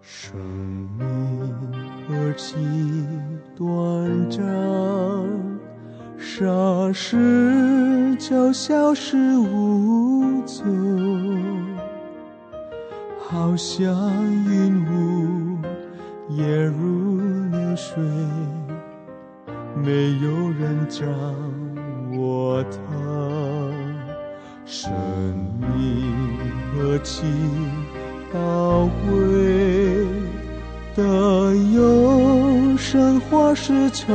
生命何其短暂，霎时就消失无踪，好像云雾也如流水，没有人掌握它。生命何其宝贵，的有生花是沉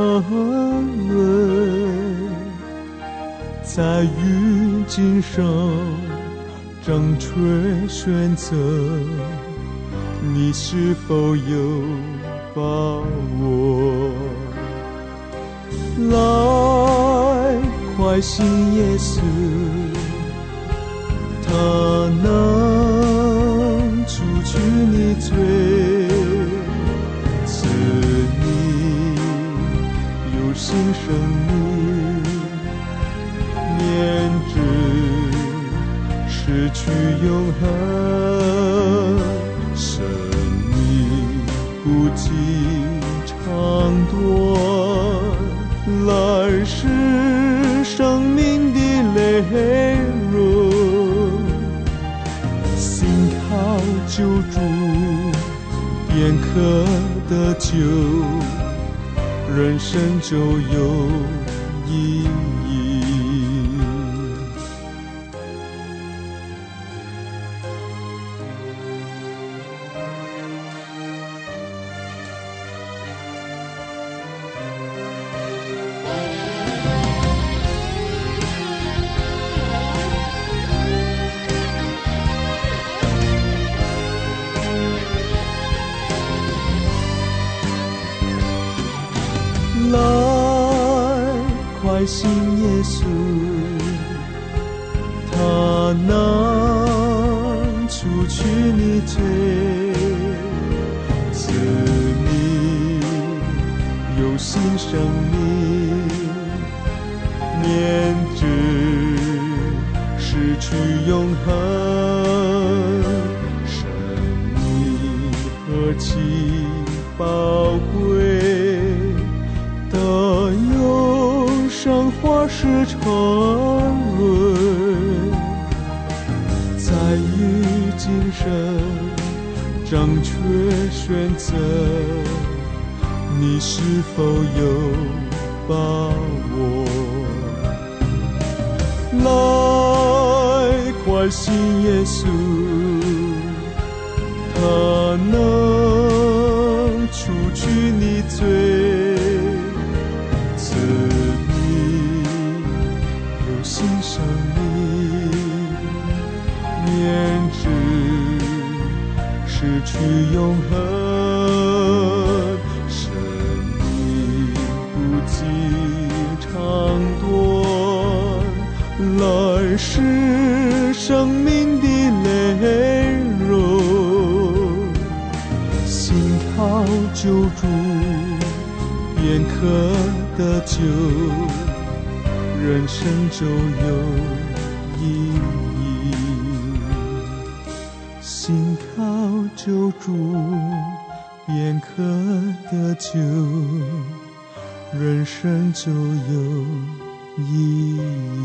沦，在于今生正确选择，你是否有把握？来，快信耶稣，他能除去你罪，赐你有新生命，免之失去永恒。生命不计长短，来世生命的泪润，心靠救助便可得救，人生就有意义。来，快信耶稣，他能除去你罪，赐你有新生命，免之失去永恒。生命何其宝贵，的有生花是沉沦，在于今生正确选择，你是否有把握？来，快信耶稣，他能除去你罪，赐你有新生命，免之失去永恒。生命不计长短，来世生命的泪润，心靠救助便可得救，人生就有意义。心靠救助便可得救，人生就有意义。